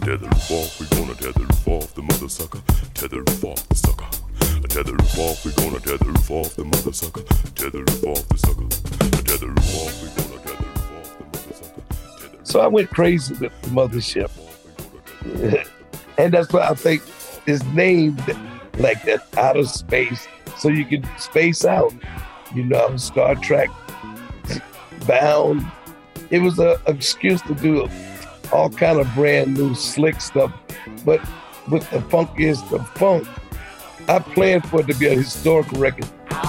Tether roof off, we gonna tether roof off the mother sucker. Tether roof off the sucker. Tether roof off, we gonna tether roof off the mother sucker. Tether roof off the sucker. Tether roof off, we gonna tether roof off the mother sucker. So I went crazy with the mothership. And that's why I think it's named like that, out of space, so you can space out. You know, Star Trek, Bound. It was an excuse to do all kind of brand new slick stuff. But with the funkiest of funk, I planned for it to be a historical record.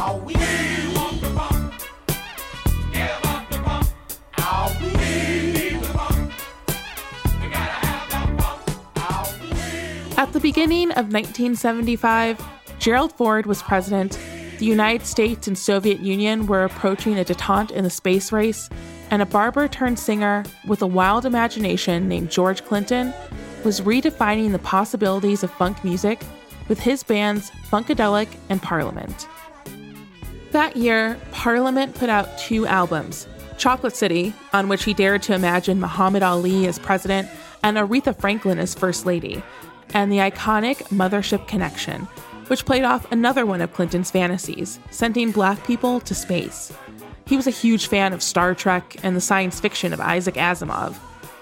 At the beginning of 1975, Gerald Ford was president, the United States and Soviet Union were approaching a detente in the space race, and a barber-turned-singer with a wild imagination named George Clinton was redefining the possibilities of funk music with his bands Funkadelic and Parliament. That year, Parliament put out 2 albums, Chocolate City, on which he dared to imagine Muhammad Ali as president and Aretha Franklin as First Lady, and the iconic Mothership Connection, which played off another one of Clinton's fantasies, sending Black people to space. He was a huge fan of Star Trek and the science fiction of Isaac Asimov.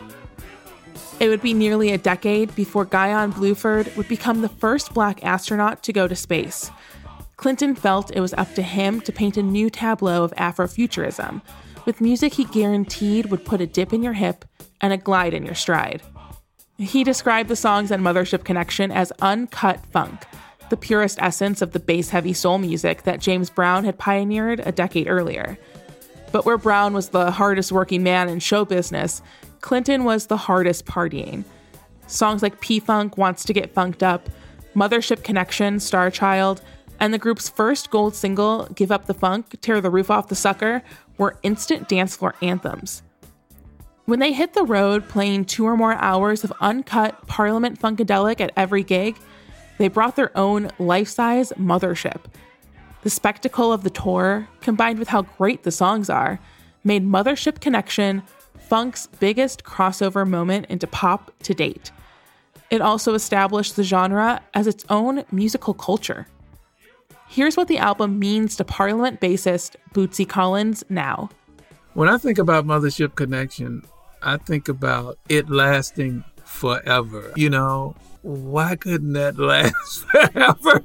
It would be nearly a decade before Guyon Bluford would become the first Black astronaut to go to space. Clinton felt it was up to him to paint a new tableau of Afrofuturism, with music he guaranteed would put a dip in your hip and a glide in your stride. He described the songs on Mothership Connection as uncut funk, the purest essence of the bass-heavy soul music that James Brown had pioneered a decade earlier. But where Brown was the hardest-working man in show business, Clinton was the hardest partying. Songs like P-Funk, Wants to Get Funked Up, Mothership Connection, Star Child, and the group's first gold single, Give Up the Funk, Tear the Roof Off the Sucker, were instant dance floor anthems. When they hit the road playing 2 or more hours of uncut Parliament Funkadelic at every gig, they brought their own life-size mothership. The spectacle of the tour, combined with how great the songs are, made Mothership Connection funk's biggest crossover moment into pop to date. It also established the genre as its own musical culture. Here's what the album means to Parliament bassist Bootsy Collins now. When I think about Mothership Connection, I think about it lasting forever. You know, why couldn't that last forever?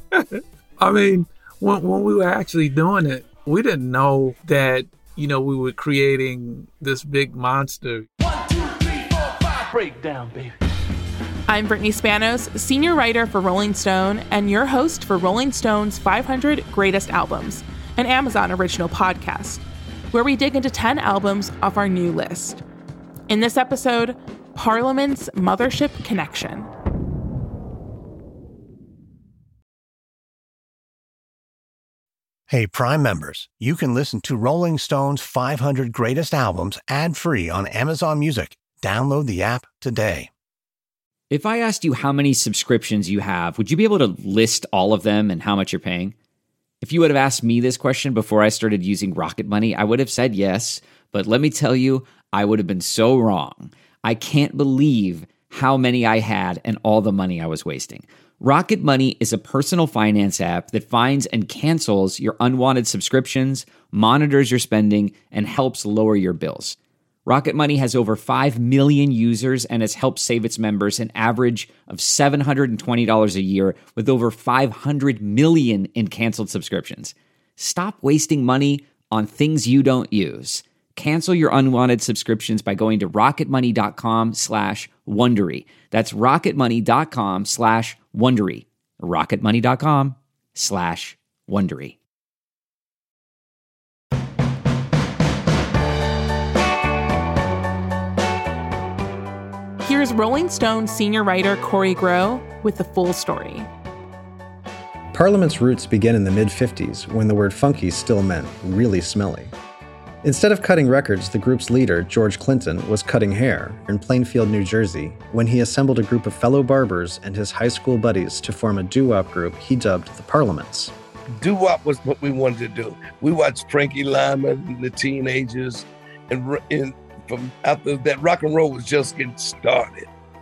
I mean, when we were actually doing it, we didn't know that, you know, we were creating this big monster. 1, 2, 3, 4, 5, breakdown, baby. I'm Brittany Spanos, senior writer for Rolling Stone and your host for Rolling Stone's 500 Greatest Albums, an Amazon original podcast, where we dig into 10 albums off our new list. In this episode, Parliament's Mothership Connection. Hey, Prime members, you can listen to Rolling Stone's 500 Greatest Albums ad-free on Amazon Music. Download the app today. If I asked you how many subscriptions you have, would you be able to list all of them and how much you're paying? If you would have asked me this question before I started using Rocket Money, I would have said yes, but let me tell you, I would have been so wrong. I can't believe how many I had and all the money I was wasting. Rocket Money is a personal finance app that finds and cancels your unwanted subscriptions, monitors your spending, and helps lower your bills. Rocket Money has over 5 million users and has helped save its members an average of $720 a year with over 500 million in canceled subscriptions. Stop wasting money on things you don't use. Cancel your unwanted subscriptions by going to rocketmoney.com/Wondery. That's rocketmoney.com/Wondery. rocketmoney.com/Wondery. Here's Rolling Stone senior writer Corey Groh with the full story. Parliament's roots begin in the mid-50s when the word funky still meant really smelly. Instead of cutting records, the group's leader, George Clinton, was cutting hair in Plainfield, New Jersey, when he assembled a group of fellow barbers and his high school buddies to form a doo-wop group he dubbed the Parliaments. Doo-wop was what we wanted to do. We watched Frankie Lyman and the Teenagers, and from after that, rock and roll was just getting started.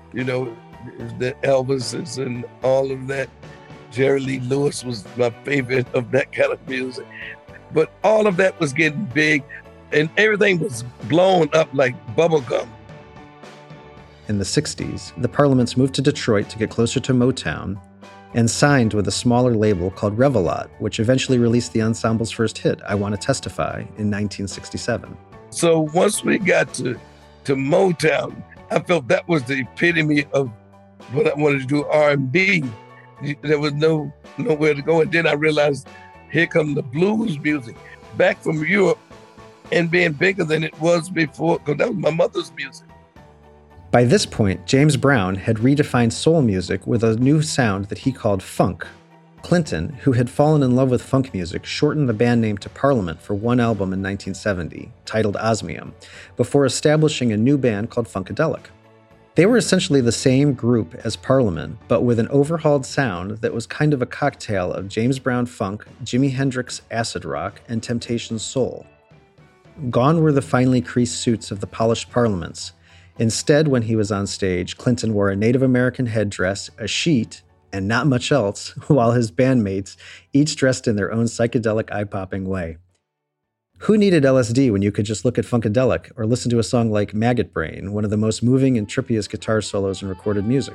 you know, the Elvises and all of that. Jerry Lee Lewis was my favorite of that kind of music. But all of that was getting big, and everything was blown up like bubble gum. In the 60s, the Parliaments moved to Detroit to get closer to Motown and signed with a smaller label called Revelot, which eventually released the ensemble's first hit, I Want to Testify, in 1967. So once we got to Motown, I felt that was the epitome of what I wanted to do, R&B. There was nowhere to go. And then I realized, here come the blues music, back from Europe and being bigger than it was before, because that was my mother's music. By this point, James Brown had redefined soul music with a new sound that he called funk. Clinton, who had fallen in love with funk music, shortened the band name to Parliament for one album in 1970, titled Osmium, before establishing a new band called Funkadelic. They were essentially the same group as Parliament, but with an overhauled sound that was kind of a cocktail of James Brown funk, Jimi Hendrix acid rock, and Temptations soul. Gone were the finely creased suits of the polished Parliaments. Instead, when he was on stage, Clinton wore a Native American headdress, a sheet, and not much else, while his bandmates each dressed in their own psychedelic eye-popping way. Who needed LSD when you could just look at Funkadelic or listen to a song like Maggot Brain, one of the most moving and trippiest guitar solos in recorded music?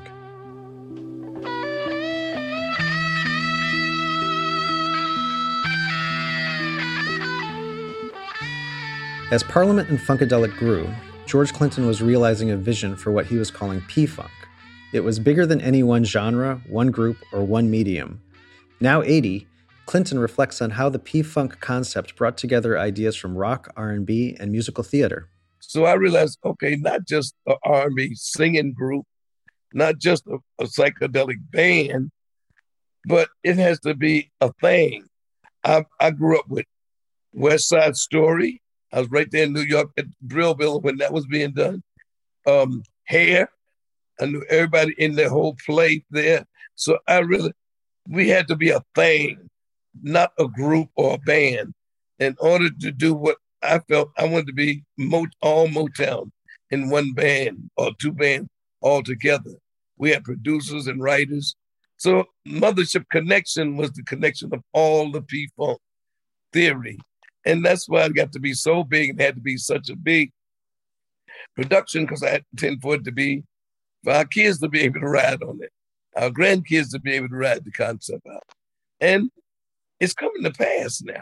As Parliament and Funkadelic grew, George Clinton was realizing a vision for what he was calling P-Funk. It was bigger than any one genre, one group, or one medium. Now 80, Clinton reflects on how the P-Funk concept brought together ideas from rock, R&B, and musical theater. So I realized, okay, not just an R&B singing group, not just a psychedelic band, but it has to be a thing. I grew up with West Side Story. I was right there in New York at Drillville when that was being done. Hair, I knew everybody in the whole play there. So we had to be a thing, not a group or a band, in order to do what I felt I wanted to be all Motown in one band or two bands all together. We had producers and writers. So Mothership Connection was the connection of all the P-Funk theory. And that's why it got to be so big and had to be such a big production, because I intend for it to be, for our kids to be able to ride on it, our grandkids to be able to ride the concept out. And it's coming to pass now.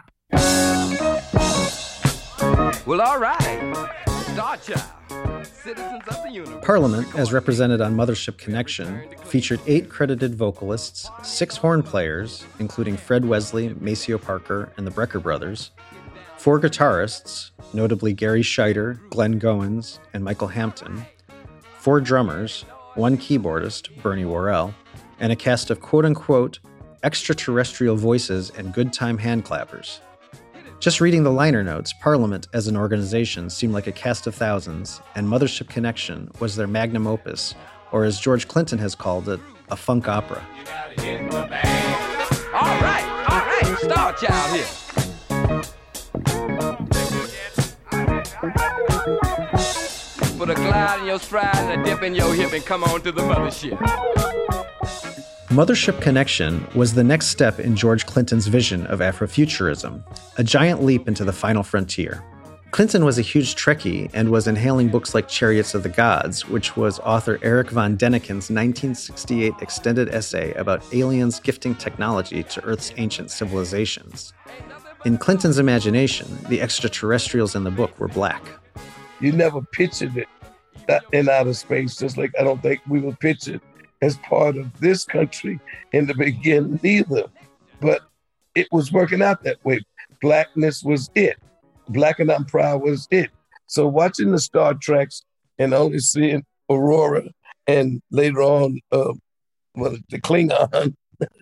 Well, all right. Star Child, citizens of the universe. Parliament, as represented on Mothership Connection, featured 8 credited vocalists, 6 horn players, including Fred Wesley, Maceo Parker, and the Brecker Brothers, 4 guitarists, notably Gary Scheider, Glenn Goins, and Michael Hampton, 4 drummers, 1 keyboardist, Bernie Worrell, and a cast of quote-unquote extraterrestrial voices and good time hand clappers. Just reading the liner notes, Parliament as an organization seemed like a cast of thousands, and Mothership Connection was their magnum opus, or as George Clinton has called it, a funk opera. All right, Star Child here. Put a glide in your stride and a dip in your hip and come on to the mothership. Mothership Connection was the next step in George Clinton's vision of Afrofuturism, a giant leap into the final frontier. Clinton was a huge Trekkie and was inhaling books like Chariots of the Gods, which was author Eric von Däniken's 1968 extended essay about aliens gifting technology to Earth's ancient civilizations. In Clinton's imagination, the extraterrestrials in the book were black. You never pictured it in outer space, just like I don't think we would picture it as part of this country in the beginning either. But it was working out that way. Blackness was it. Black and I'm proud was it. So watching the Star Treks and only seeing Aurora and later on, the Klingon,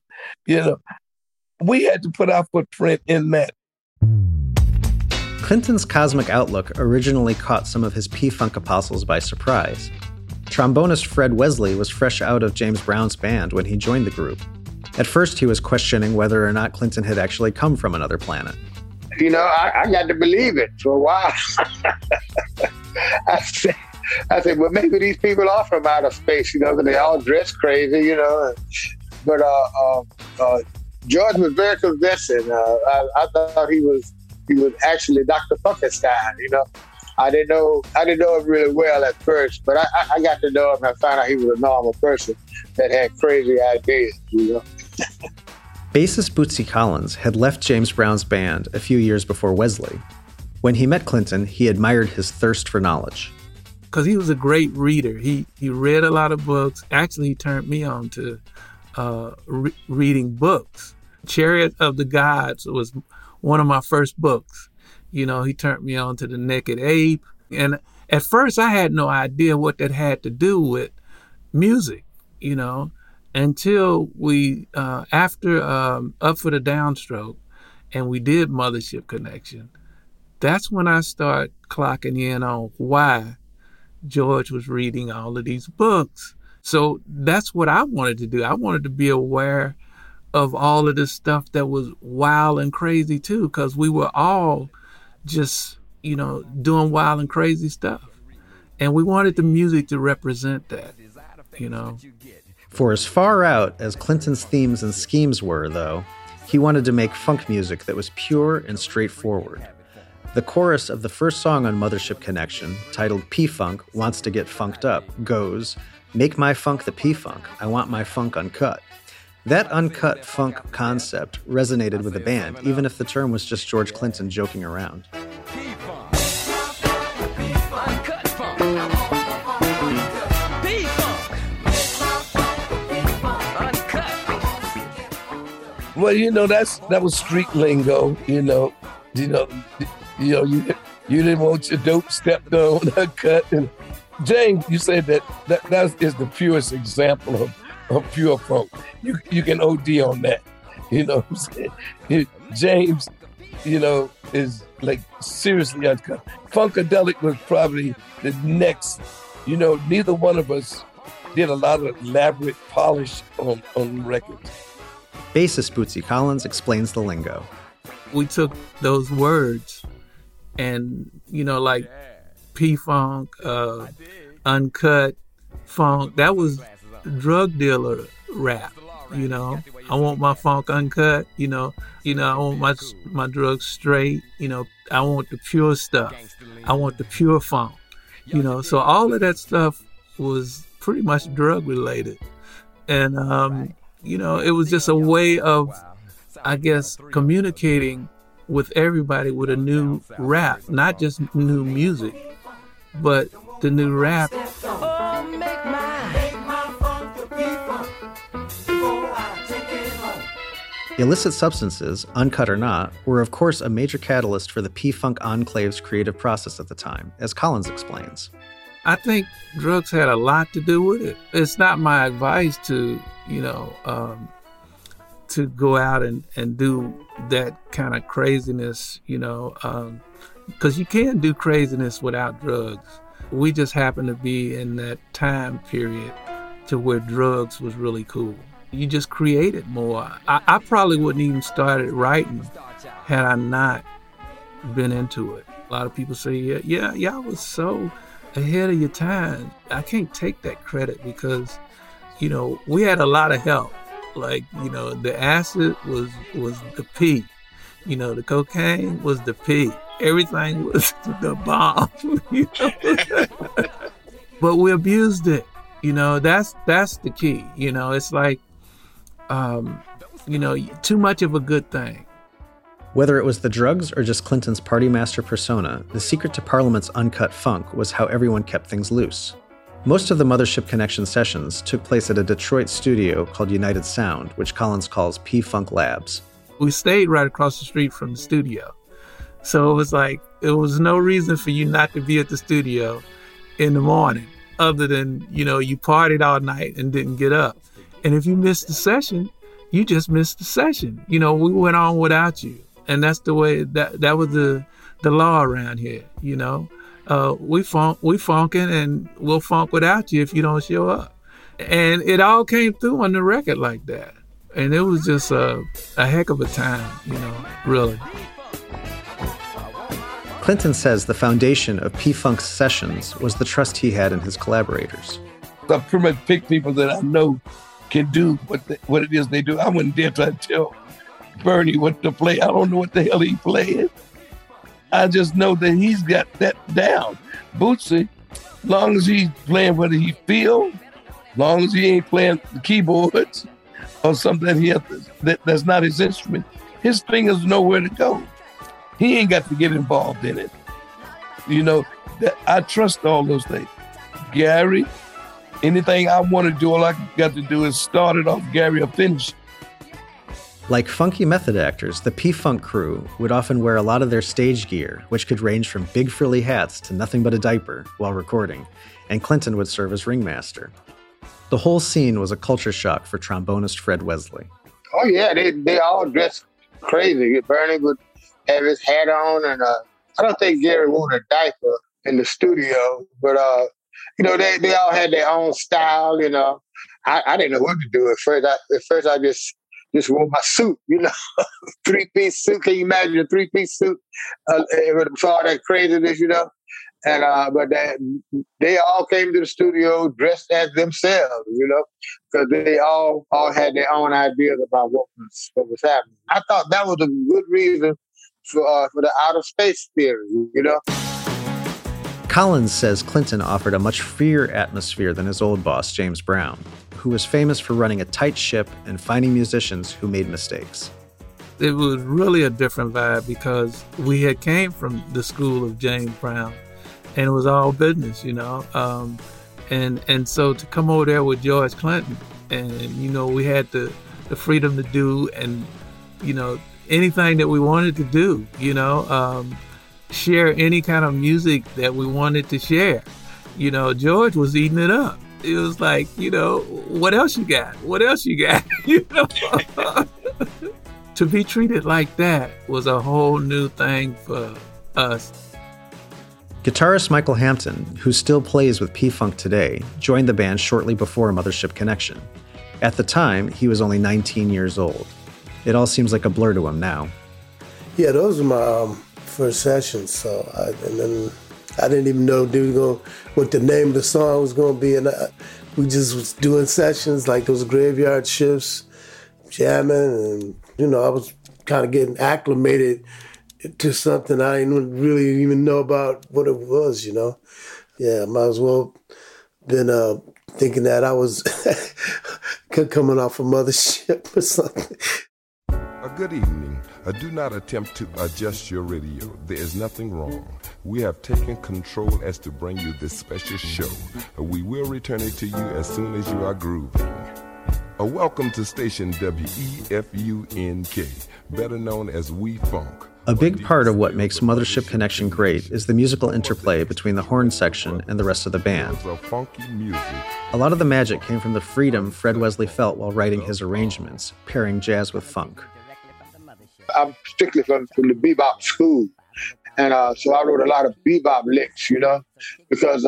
we had to put our footprint in that. Clinton's cosmic outlook originally caught some of his P-Funk apostles by surprise. Trombonist Fred Wesley was fresh out of James Brown's band when he joined the group. At first, he was questioning whether or not Clinton had actually come from another planet. I got to believe it for a while. I said, well, maybe these people are from outer space, because they all dress crazy, But George was very convincing. I thought he was actually Dr. Funkenstein, I didn't know him really well at first, but I got to know him and found out he was a normal person that had crazy ideas, Bassist Bootsy Collins had left James Brown's band a few years before Wesley. When he met Clinton, he admired his thirst for knowledge. Because he was a great reader. He read a lot of books. Actually, he turned me on to reading books. Chariot of the Gods was one of my first books. He turned me on to The Naked Ape. And at first, I had no idea what that had to do with music, until we, after Up for the Downstroke, and we did Mothership Connection, that's when I started clocking in on why George was reading all of these books. So that's what I wanted to do. I wanted to be aware of all of this stuff that was wild and crazy too, because we were all just, doing wild and crazy stuff. And we wanted the music to represent that, For as far out as Clinton's themes and schemes were, though, he wanted to make funk music that was pure and straightforward. The chorus of the first song on Mothership Connection, titled P-Funk Wants to Get Funked Up, goes, "Make my funk the P-Funk, I want my funk uncut." That uncut funk concept resonated with the band, even if the term was just George Clinton joking around. Well, that was street lingo. You didn't want your dope stepped on, cut. And James, you said that is the purest example of pure funk. You can OD on that. What I'm saying? James, is like seriously uncut. Funkadelic was probably the next. Neither one of us did a lot of elaborate polish on records. Bassist Bootsy Collins explains the lingo. We took those words and, like P-Funk, uncut funk, that was drug dealer rap, I want my funk uncut, I want my drugs straight, I want the pure stuff. I want the pure funk, so all of that stuff was pretty much drug related. And, it was just a way of, I guess, communicating with everybody with a new rap, not just new music, but the new rap. Illicit substances, uncut or not, were of course a major catalyst for the P-Funk Enclave's creative process at the time, as Collins explains. I think drugs had a lot to do with it. It's not my advice to, to go out and do that kind of craziness, because you can't do craziness without drugs. We just happen to be in that time period to where drugs was really cool. You just created more. I probably wouldn't even started writing had I not been into it. A lot of people say, yeah, y'all was so ahead of your time. I can't take that credit because, we had a lot of help. Like, the acid was the P. The cocaine was the P. Everything was the bomb. But we abused it. That's the key. It's like, too much of a good thing. Whether it was the drugs or just Clinton's party master persona, the secret to Parliament's uncut funk was how everyone kept things loose. Most of the Mothership Connection sessions took place at a Detroit studio called United Sound, which Collins calls P-Funk Labs. We stayed right across the street from the studio. So it was like, there was no reason for you not to be at the studio in the morning, other than, you partied all night and didn't get up. And if you missed the session, you just missed the session. We went on without you. And that's the way, that was the law around here, we funkin' and we'll funk without you if you don't show up. And it all came through on the record like that. And it was just a heck of a time, really. Clinton says the foundation of P-Funk's sessions was the trust he had in his collaborators. I pretty much pick people that I know can do what it is they do. I wouldn't dare try to tell Bernie what to play. I don't know what the hell he playing. I just know that he's got that down. Bootsy, long as he's playing what he feels, long as he ain't playing the keyboards or something that's not his instrument, his fingers know where to go. He ain't got to get involved in it. You know, I trust all those things. Gary, anything I want to do, all I got to do is start it off, Gary, or finish it. Like funky method actors, the P-Funk crew would often wear a lot of their stage gear, which could range from big frilly hats to nothing but a diaper while recording, and Clinton would serve as ringmaster. The whole scene was a culture shock for trombonist Fred Wesley. Oh, yeah, they all dressed crazy. Bernie would have his hat on, and I don't think Gary wore a diaper in the studio, but, you know, they all had their own style, you know. I didn't know what to do at first. I just wore my suit, you know, three-piece suit. Can you imagine a three-piece suit with all that craziness, you know? And but they all came to the studio dressed as themselves, you know, because they all had their own ideas about what was happening. I thought that was a good reason for the outer space theory, you know. Collins says Clinton offered a much freer atmosphere than his old boss, James Brown, who was famous for running a tight ship and finding musicians who made mistakes. It was really a different vibe because we had came from the school of James Brown, and it was all business, you know. And so to come over there with George Clinton, and, you know, we had the freedom to do, and, you know, anything that we wanted to do, you know, share any kind of music that we wanted to share. You know, George was eating it up. It was like, you know, what else you got? What else you got? You know, to be treated like that was a whole new thing for us. Guitarist Michael Hampton, who still plays with P-Funk today, joined the band shortly before Mothership Connection. At the time, he was only 19 years old. It all seems like a blur to him now. Yeah, those were my first sessions. So I didn't even know what the name of the song was going to be. And we just was doing sessions like those graveyard shifts, jamming. And, you know, I was kind of getting acclimated to something I didn't really even know about what it was, you know. Yeah, might as well been thinking that I was coming off a Mothership or something. Good evening. Do not attempt to adjust your radio. There is nothing wrong. We have taken control as to bring you this special show. We will return it to you as soon as you are grooving. Welcome to station WEFUNK, better known as We Funk. A big part of what makes Mothership Connection great is the musical interplay between the horn section and the rest of the band. A lot of the magic came from the freedom Fred Wesley felt while writing his arrangements, pairing jazz with funk. I'm strictly from the bebop school. And so I wrote a lot of bebop licks, you know, because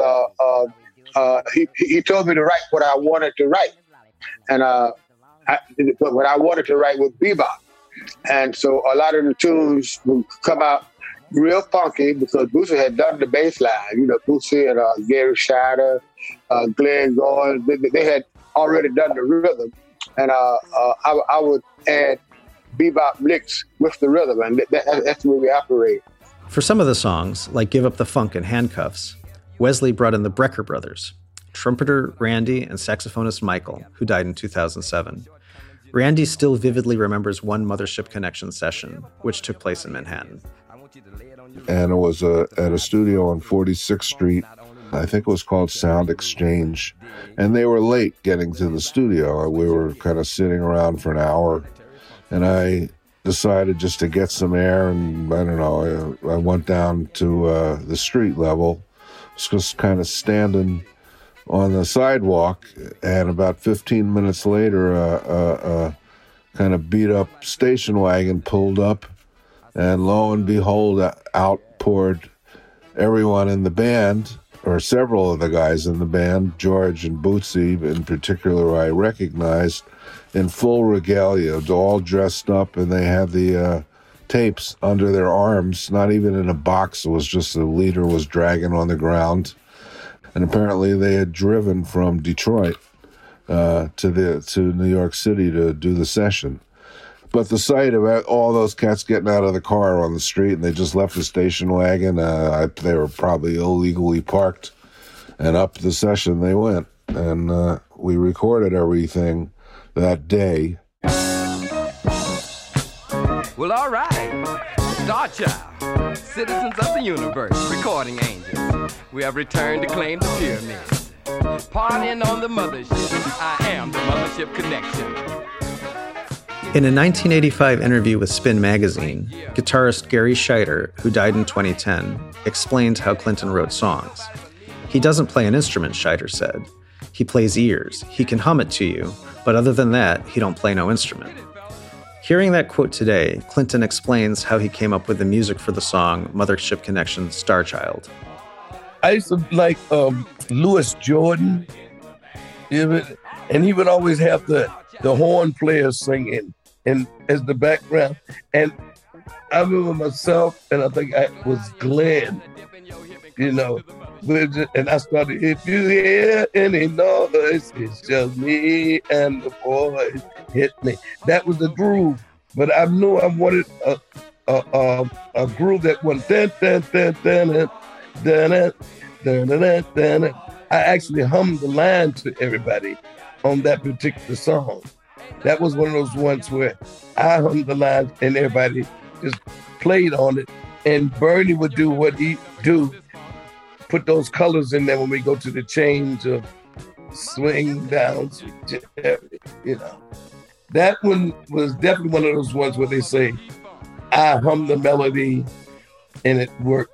he told me to write what I wanted to write. And what I wanted to write was bebop. And so a lot of the tunes would come out real funky because Bootsy had done the bass line. You know, Bootsy and Gary Scheider, Glenn Goins, they had already done the rhythm. And I would add bebop licks with the rhythm, and that's the way we operate. For some of the songs, like Give Up the Funk and Handcuffs, Wesley brought in the Brecker brothers, trumpeter Randy and saxophonist Michael, who died in 2007. Randy still vividly remembers one Mothership Connection session, which took place in Manhattan. And it was at a studio on 46th Street. I think it was called Sound Exchange. And they were late getting to the studio. We were kind of sitting around for an hour. And I decided just to get some air, and I don't know, I went down to the street level, just kind of standing on the sidewalk, and about 15 minutes later, a kind of beat-up station wagon pulled up, and lo and behold, out poured everyone in the band, or several of the guys in the band, George and Bootsy in particular, I recognized, in full regalia, all dressed up, and they had the tapes under their arms, not even in a box. It was just the leader was dragging on the ground. And apparently they had driven from Detroit to New York City to do the session. But the sight of all those cats getting out of the car on the street, and they just left the station wagon, they were probably illegally parked, and up the session they went. And we recorded everything that day. Well, all right. Star Child, citizens of the universe, recording angels. We have returned to claim the pyramids. Partying on the mothership. I am the Mothership Connection. In a 1985 interview with Spin magazine, guitarist Gary Scheider, who died in 2010, explained how Clinton wrote songs. He doesn't play an instrument, Scheider said. He plays ears. He can hum it to you, but other than that, he don't play no instrument. Hearing that quote today, Clinton explains how he came up with the music for the song Mothership Connection, Star Child. I used to like Louis Jordan, and he would always have the horn players singing and as the background. And I remember myself, and I think I was Glenn, and I started, if you hear any noise, it's just me and the boys hit me. That was the groove, but I knew I wanted a groove that went dun dun dun dun dun dun dun dun dun. I actually hummed the line to everybody on that particular song. That was one of those ones where I hummed the lines and everybody just played on it. And Bernie would do what he do, put those colors in there when we go to the change of swing down, That one was definitely one of those ones where they say, I hummed the melody and it worked.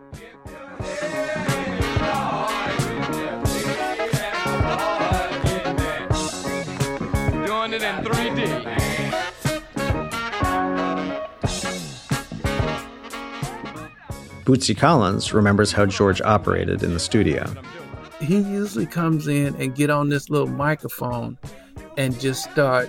Doing it in 3D. Bootsy Collins remembers how George operated in the studio. He usually comes in and get on this little microphone and just start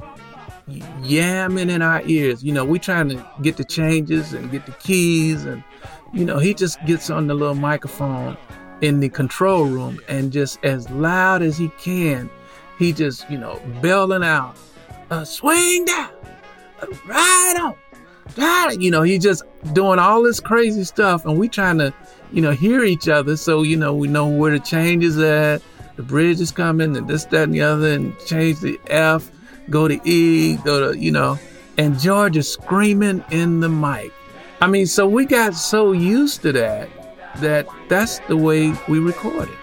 yamming in our ears. We trying to get the changes and get the keys, and he just gets on the little microphone in the control room and just as loud as he can, he just belling out, swing down, right on. He just doing all this crazy stuff, and we trying to, hear each other. So, we know where the change is at, the bridge is coming, and this, that, and the other, and change the F, go to E, go to, and George is screaming in the mic. So we got so used to that's the way we recorded.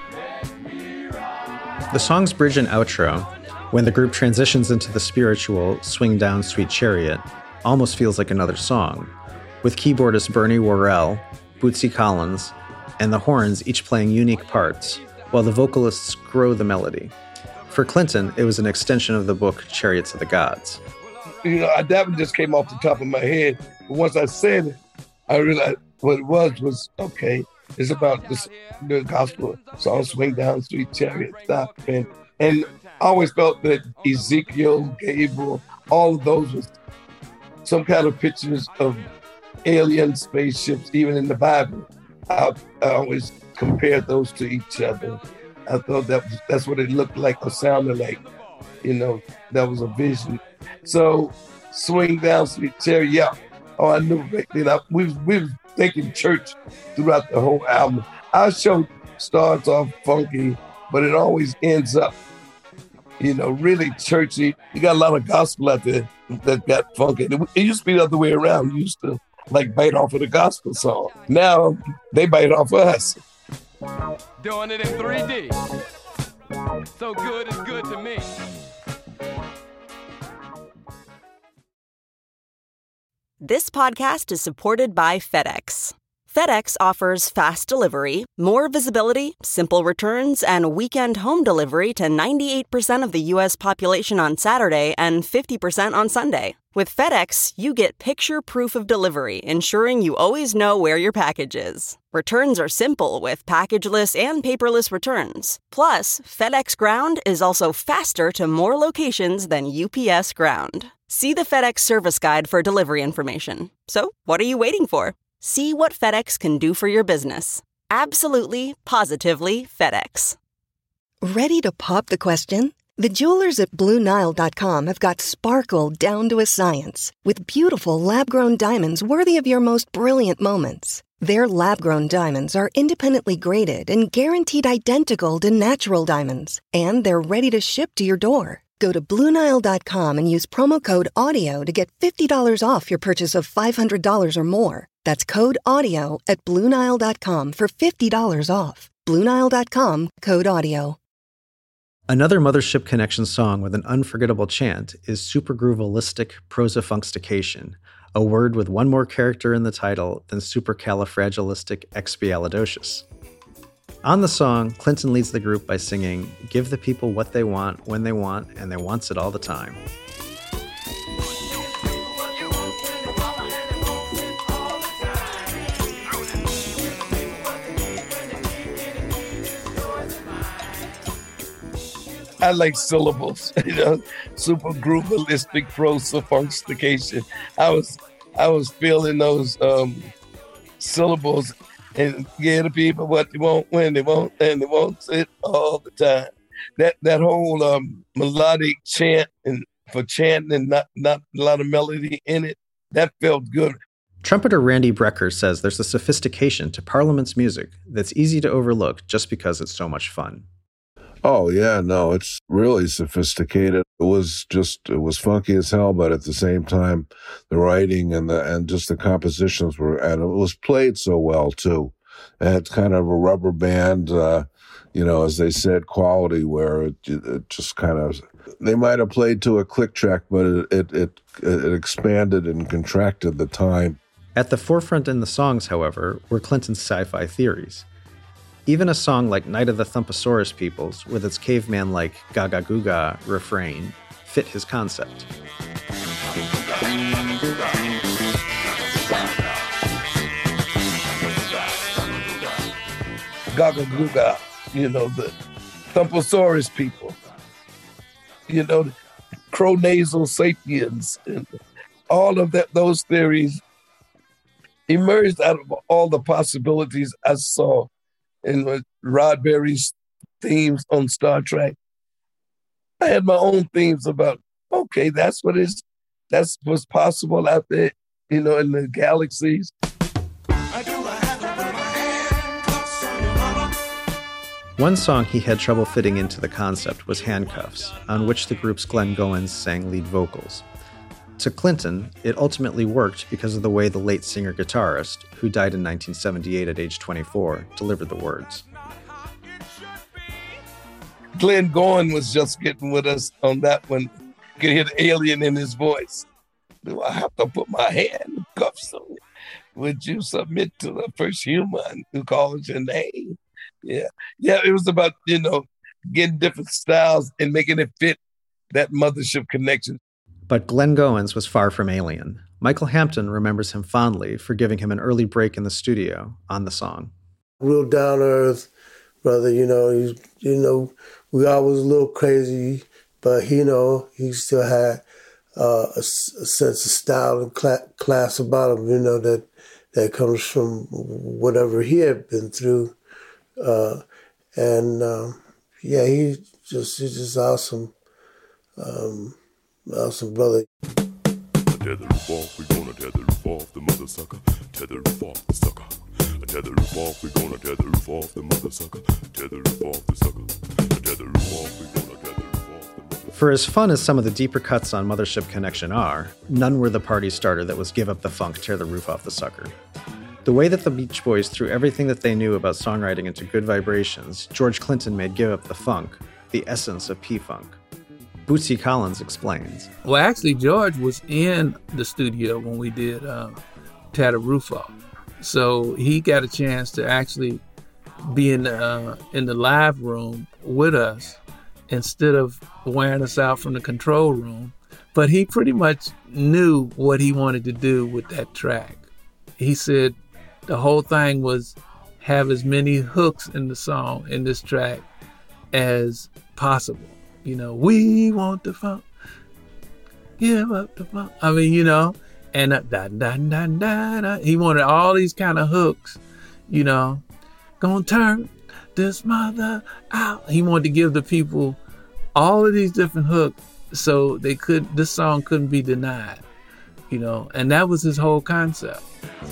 The song's bridge and outro, when the group transitions into the spiritual Swing Down Sweet Chariot, almost feels like another song, with keyboardist Bernie Worrell, Bootsy Collins, and the horns each playing unique parts, while the vocalists grow the melody. For Clinton, it was an extension of the book Chariots of the Gods. That one just came off the top of my head. But once I said it, I realized what it was okay, it's about the gospel song, Swing Down Sweet Chariot, stop. And I always felt that Ezekiel, Gabriel, all of those was some kind of pictures of alien spaceships, even in the Bible. I always compared those to each other. I thought that's what it looked like or sounded like. That was a vision. So, Swing Down Sweet Chariot, yeah. Oh, I knew back then. We was thinking church throughout the whole album. Our show starts off funky, but it always ends up, really churchy. You got a lot of gospel out there that got funky. It used to be the other way around. We used to bite off of the gospel song. Now they bite off of us. Doing it in 3D. So good is good to me. This podcast is supported by FedEx. FedEx offers fast delivery, more visibility, simple returns, and weekend home delivery to 98% of the U.S. population on Saturday and 50% on Sunday. With FedEx, you get picture proof of delivery, ensuring you always know where your package is. Returns are simple with packageless and paperless returns. Plus, FedEx Ground is also faster to more locations than UPS Ground. See the FedEx service guide for delivery information. So, what are you waiting for? See what FedEx can do for your business. Absolutely, positively FedEx. Ready to pop the question? The jewelers at BlueNile.com have got sparkle down to a science with beautiful lab-grown diamonds worthy of your most brilliant moments. Their lab-grown diamonds are independently graded and guaranteed identical to natural diamonds, and they're ready to ship to your door. Go to BlueNile.com and use promo code AUDIO to get $50 off your purchase of $500 or more. That's code AUDIO at BlueNile.com for $50 off. BlueNile.com, code AUDIO. Another Mothership Connection song with an unforgettable chant is supergroovalistic prosofunctication, a word with one more character in the title than supercalifragilisticexpialidocious. On the song, Clinton leads the group by singing, "Give the people what they want, when they want, and they wants it all the time." I like syllables, super groovalistic prosofunctication. I was feeling those syllables and give the people what they want, when they want, and they want it all the time. That whole melodic chant and for chanting and not a lot of melody in it, that felt good. Trumpeter Randy Brecker says there's a sophistication to Parliament's music that's easy to overlook just because it's so much fun. Oh, yeah, no, it's really sophisticated. It was funky as hell, but at the same time, the writing and just the compositions and it was played so well, too. And it's kind of a rubber band, as they said, quality where it just kind of, they might have played to a click track, but it expanded and contracted the time. At the forefront in the songs, however, were Clinton's sci-fi theories. Even a song like Night of the Thumpasaurus Peoples, with its caveman-like Gaga Googa refrain, fit his concept. Gaga Googa, the Thumpasaurus people, the Cronasal sapiens, and all of those theories emerged out of all the possibilities I saw in Roddenberry's themes on Star Trek. I had my own themes about, okay, that's what's possible out there, in the galaxies. One song he had trouble fitting into the concept was Handcuffs, on which the group's Glenn Goins sang lead vocals. To Clinton, it ultimately worked because of the way the late singer-guitarist, who died in 1978 at age 24, delivered the words. Glenn Goins was just getting with us on that one. You could hear the alien in his voice. Do I have to put my hand in cuffs on you? Would you submit to the first human who calls your name? Yeah, it was about, getting different styles and making it fit that Mothership Connection. But Glenn Goins was far from alien. Michael Hampton remembers him fondly for giving him an early break in the studio on the song. Real down-to-earth brother, we always a little crazy, but he still had a sense of style and class about him, that comes from whatever he had been through. He's just awesome. Awesome brother. Tether the roof off, we gonna tether the roof off the mother sucker. Tether the roof off the sucker. Tether the roof off, we gonna tether the roof off the mother sucker. Tether the roof off the sucker. Tether the roof off, we gonna tether the roof off the mother. For as fun as some of the deeper cuts on Mothership Connection are, none were the party starter that was Give Up the Funk, Tear the Roof Off the Sucker. The way that the Beach Boys threw everything that they knew about songwriting into Good Vibrations, George Clinton made Give Up the Funk the essence of P-Funk. Bootsy Collins explains. Well, actually, George was in the studio when we did Tear the Roof Off. So he got a chance to actually be in the live room with us instead of wearing us out from the control room. But he pretty much knew what he wanted to do with that track. He said the whole thing was have as many hooks in the song, in this track, as possible. We want the funk. give up the funk. I mean, you know, and da, da, da, da, da. He wanted all these kind of hooks, you know, gonna turn this mother out. He wanted to give the people all of these different hooks so this song couldn't be denied, you know, and that was his whole concept.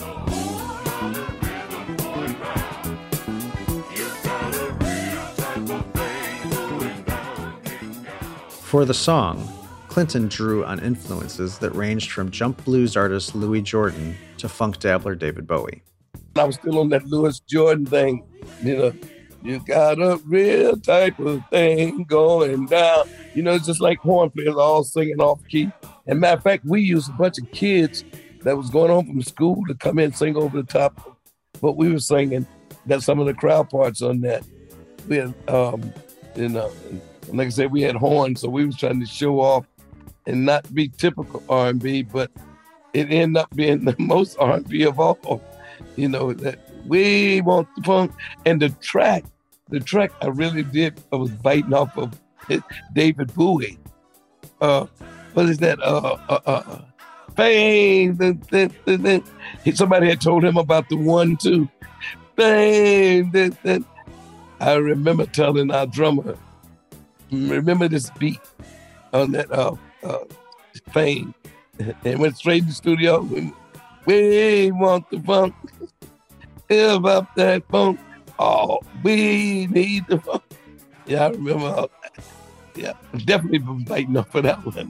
For the song, Clinton drew on influences that ranged from jump blues artist Louis Jordan to funk dabbler David Bowie. I was still on that Louis Jordan thing, you know, you got a real type of thing going down. You know, it's just like horn players all singing off key. And matter of fact, we used a bunch of kids that was going home from school to come in and sing over the top of what we were singing. That's some of the crowd parts on that. We had, you know, like I said, we had horns, so we was trying to show off and not be typical R&B, but it ended up being the most R&B of all. You know, that we want the funk. And the track I really did, I was biting off of David Bowie. What is that? Fame. Somebody had told him about the 1-2. Fame. I remember telling our drummer, remember this beat on that Fame, and went straight to the studio. We want the funk. Give up that funk. Oh, we need the funk. Yeah, I remember all that. Yeah, definitely been biting off for that one.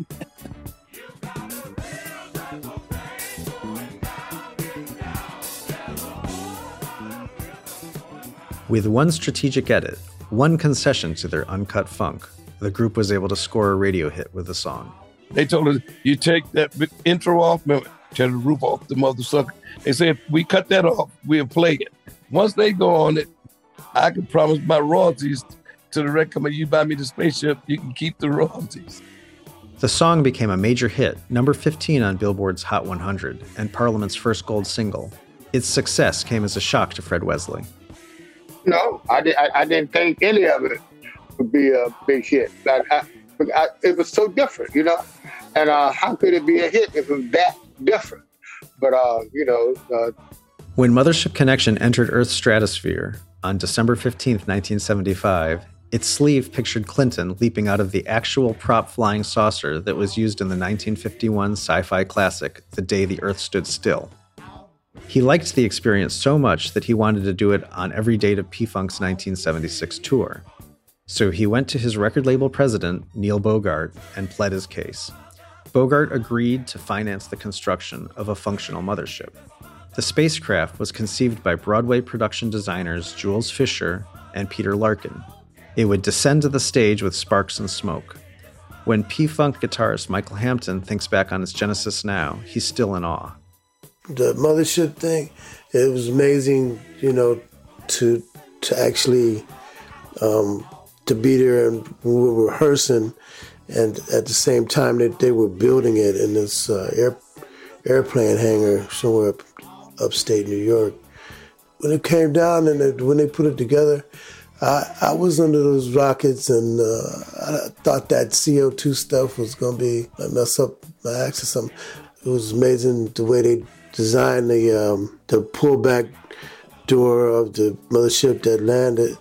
With one strategic edit, one concession to their uncut funk, the group was able to score a radio hit with the song. They told us, you take that intro off, remember, tear the roof off the mother sucker. They said, if we cut that off, we'll play it. Once they go on it, I can promise my royalties to the record company. You buy me the spaceship, you can keep the royalties. The song became a major hit, number 15 on Billboard's Hot 100, and Parliament's first gold single. Its success came as a shock to Fred Wesley. No, I didn't think any of it would be a big hit. It was so different, you know? And how could it be a hit if it was that different? But, when Mothership Connection entered Earth's stratosphere on December 15th, 1975, its sleeve pictured Clinton leaping out of the actual prop flying saucer that was used in the 1951 sci-fi classic, The Day the Earth Stood Still. He liked the experience so much that he wanted to do it on every date of P-Funk's 1976 tour. So he went to his record label president, Neil Bogart, and pled his case. Bogart agreed to finance the construction of a functional mothership. The spacecraft was conceived by Broadway production designers Jules Fisher and Peter Larkin. It would descend to the stage with sparks and smoke. When P-Funk guitarist Michael Hampton thinks back on its genesis now, he's still in awe. The mothership thing, it was amazing, you know, to actually to be there, and we were rehearsing, and at the same time that they were building it in this airplane hangar somewhere upstate New York. When it came down and when they put it together, I was under those rockets, and I thought that CO2 stuff was going to be mess up my axe or something. It was amazing the way they designed the pullback door of the mothership that landed,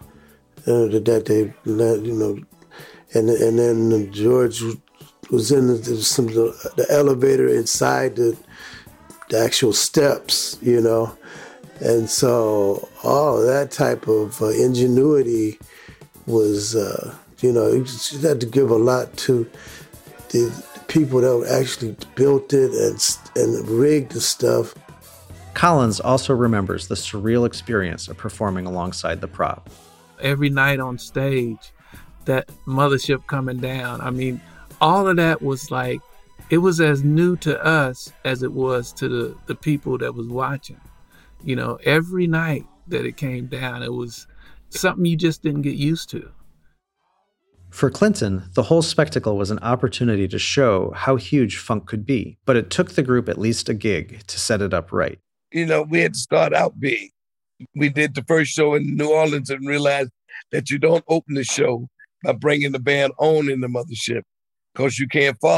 and then George was in the elevator inside the actual steps, you know. And so all of that type of ingenuity was, you just had to give a lot to the people that actually built it and rigged the stuff. Collins also remembers the surreal experience of performing alongside the prop. Every night on stage, that mothership coming down, I mean, all of that was like, it was as new to us as it was to the people that was watching. You know, every night that it came down, it was something you just didn't get used to. For Clinton, the whole spectacle was an opportunity to show how huge funk could be, but it took the group at least a gig to set it up right. You know, we had to start out big. We did the first show in New Orleans and realized that you don't open the show by bringing the band on in the mothership because you can't follow it.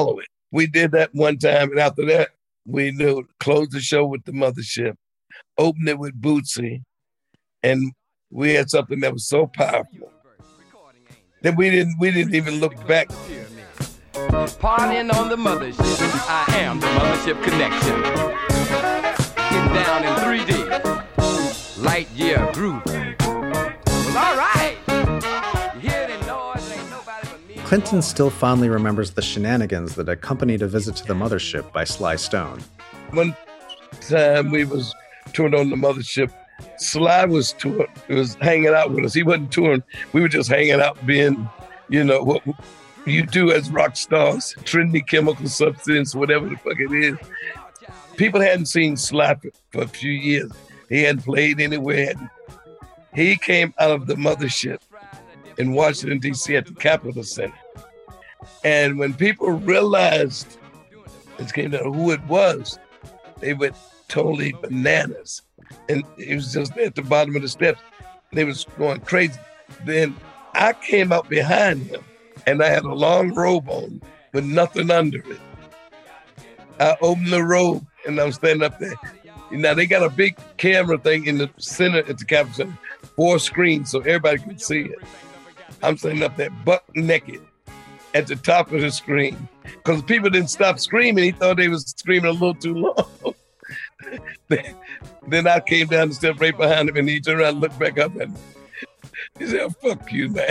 We did that one time, and after that, we knew close the show with the Mothership, open it with Bootsy, and we had something that was so powerful that we didn't even look back. Partying on the Mothership, I am the Mothership Connection. Getting down in 3D, light year groove. Well, all right. You hear the noise, ain't nobody but me. Clinton still fondly remembers the shenanigans that accompanied a visit to the Mothership by Sly Stone. One time we was touring on the Mothership, Sly was hanging out with us. He wasn't touring. We were just hanging out, being, what you do as rock stars, Trinity Chemical Substance, whatever the fuck it is. People hadn't seen Sly for a few years. He hadn't played anywhere. He came out of the Mothership in Washington, D.C. at the Capitol Center. And when people realized who it was, they went totally bananas. And he was just at the bottom of the steps. They was going crazy. Then I came up behind him, and I had a long robe on with nothing under it. I opened the robe, and I'm standing up there. Now, they got a big camera thing in the center at the Capitol Center, 4 screens, so everybody can see it. I'm standing up there buck naked at the top of the screen. Because people didn't stop screaming. He thought they was screaming a little too long. Then I came down the steps right behind him, and he turned around and looked back up at me. He said, "Oh, fuck you, man."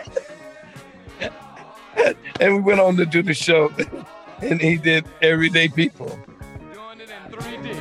And we went on to do the show, and he did Everyday People. Doing it in 3D.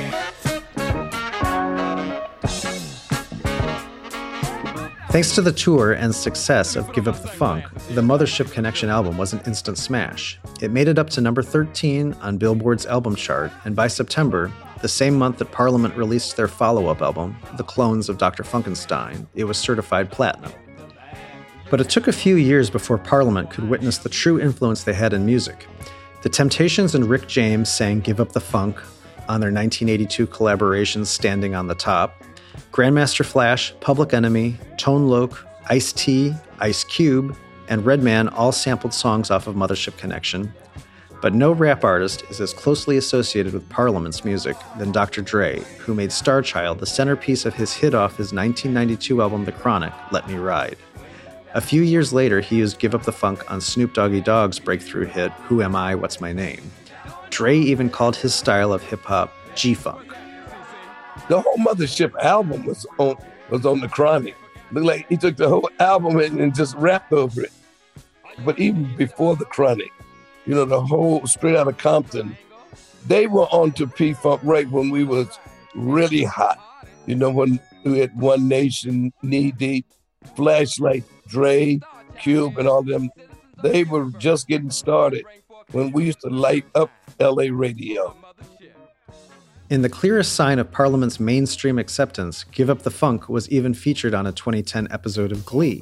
Thanks to the tour and success of Give Up the Funk, the Mothership Connection album was an instant smash. It made it up to number 13 on Billboard's album chart, and by September, the same month that Parliament released their follow-up album, The Clones of Dr. Funkenstein, it was certified platinum. But it took a few years before Parliament could witness the true influence they had in music. The Temptations and Rick James sang Give Up the Funk on their 1982 collaboration Standing on the Top. Grandmaster Flash, Public Enemy, Tone Loc, Ice-T, Ice Cube, and Redman all sampled songs off of Mothership Connection. But no rap artist is as closely associated with Parliament's music than Dr. Dre, who made Star Child the centerpiece of his hit off his 1992 album The Chronic, Let Me Ride. A few years later, he used Give Up the Funk on Snoop Doggy Dogg's breakthrough hit, Who Am I, What's My Name? Dre even called his style of hip-hop G-Funk. The whole Mothership album was on the Chronic. Looked like he took the whole album and just rapped over it. But even before the Chronic, the whole Straight Outta Compton, they were on to P-Funk right when we was really hot. When we had One Nation, Knee Deep, Flashlight, Dre, Cube, and all them. They were just getting started when we used to light up LA radio. In the clearest sign of Parliament's mainstream acceptance, Give Up the Funk was even featured on a 2010 episode of Glee.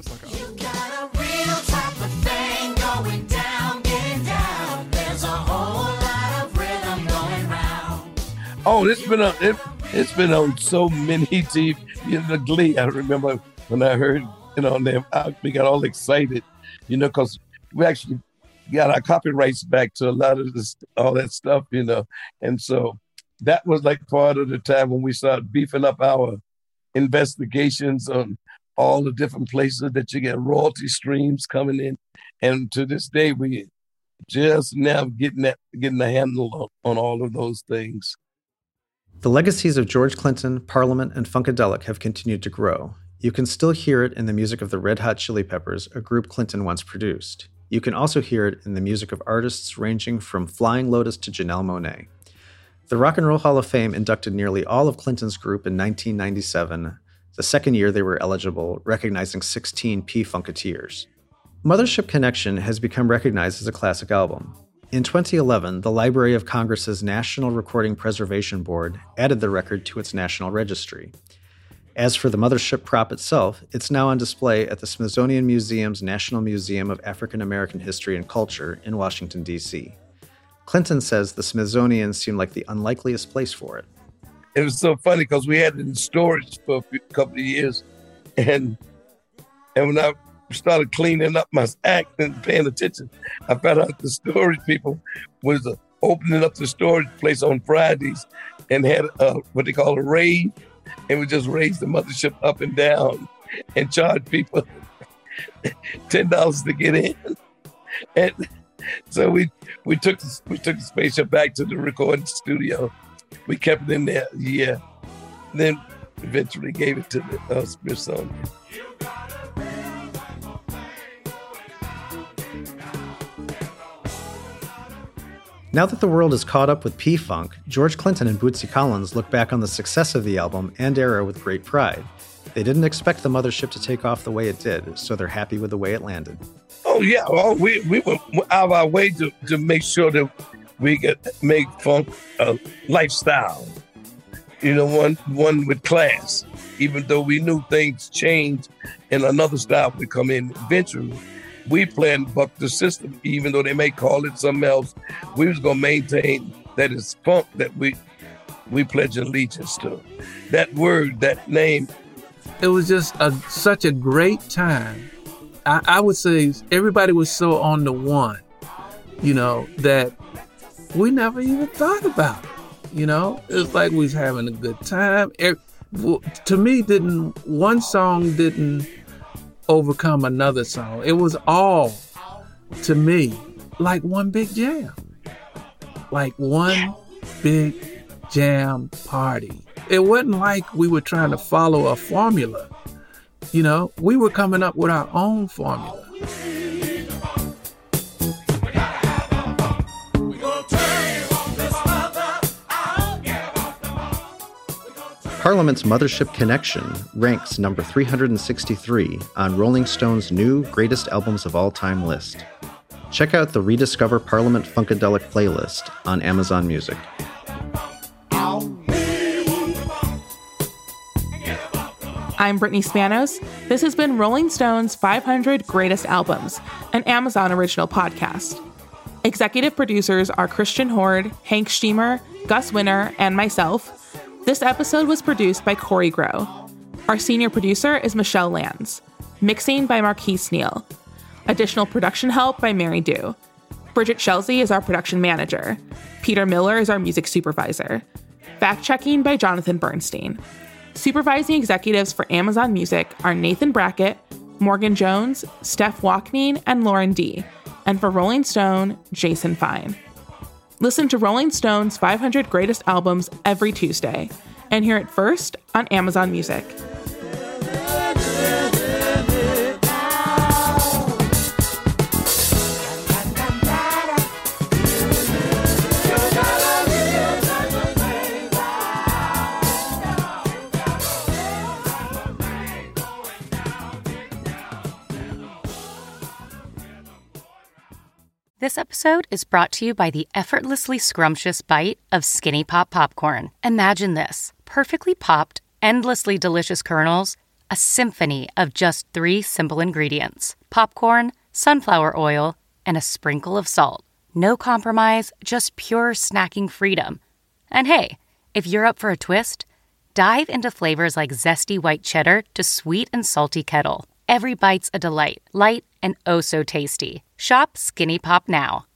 Oh, it's been on so many TV. The Glee. I remember when I heard them, we got all excited, because we actually got our copyrights back to a lot of all that stuff, and so that was like part of the time when we started beefing up our investigations on all the different places that you get royalty streams coming in, and to this day we just now getting the handle on all of those things. The legacies of George Clinton, Parliament, and Funkadelic have continued to grow. You can still hear it in the music of the Red Hot Chili Peppers, a group Clinton once produced. You can also hear it in the music of artists ranging from Flying Lotus to Janelle Monáe. The Rock and Roll Hall of Fame inducted nearly all of Clinton's group in 1997, the second year they were eligible, recognizing 16 P-Funketeers. Mothership Connection has become recognized as a classic album. In 2011, the Library of Congress's National Recording Preservation Board added the record to its national registry. As for the Mothership prop itself, it's now on display at the Smithsonian Museum's National Museum of African American History and Culture in Washington, D.C. Clinton says the Smithsonian seemed like the unlikeliest place for it. It was so funny because we had it in storage for a couple of years. And when started cleaning up my act and paying attention, I found out the storage people was opening up the storage place on Fridays and had what they call a rave, and we just raised the mothership up and down and charged people $10 to get in. And so we took the spaceship back to the recording studio. We kept it in there a year, then eventually gave it to the Smithsonian. Now that the world is caught up with P-Funk, George Clinton and Bootsy Collins look back on the success of the album and era with great pride. They didn't expect the mothership to take off the way it did, so they're happy with the way it landed. Oh, yeah. Well, we went out of our way to make sure that we could make funk a lifestyle, one with class. Even though we knew things changed and another style would come in eventually, we planned to buck the system. Even though they may call it something else, we was going to maintain that it's funk that we pledge allegiance to. That word, that name. It was just such a great time. I would say everybody was so on the one, that we never even thought about it. It's like we was having a good time. To me, one song didn't overcome another song. It was all, to me, like one big jam. Like one big jam party. It wasn't like we were trying to follow a formula. We were coming up with our own formula. Parliament's Mothership Connection ranks number 363 on Rolling Stone's new Greatest Albums of All Time list. Check out the Rediscover Parliament Funkadelic playlist on Amazon Music. I'm Brittany Spanos. This has been Rolling Stone's 500 Greatest Albums, an Amazon original podcast. Executive producers are Christian Horde, Hank Steamer, Gus Winter, and myself. This episode was produced by Corey Grow. Our senior producer is Michelle Lands. Mixing by Marquise Neal. Additional production help by Mary Dew. Bridget Shelsey is our production manager. Peter Miller is our music supervisor. Fact-checking by Jonathan Bernstein. Supervising executives for Amazon Music are Nathan Brackett, Morgan Jones, Steph Walkneen, and Lauren D. And for Rolling Stone, Jason Fine. Listen to Rolling Stone's 500 Greatest Albums every Tuesday, and hear it first on Amazon Music. This episode is brought to you by the effortlessly scrumptious bite of Skinny Pop popcorn. Imagine this: perfectly popped, endlessly delicious kernels, a symphony of just 3 simple ingredients: popcorn, sunflower oil, and a sprinkle of salt. No compromise, just pure snacking freedom. And hey, if you're up for a twist, dive into flavors like zesty white cheddar to sweet and salty kettle. Every bite's a delight, light and oh so tasty. Shop Skinny Pop now.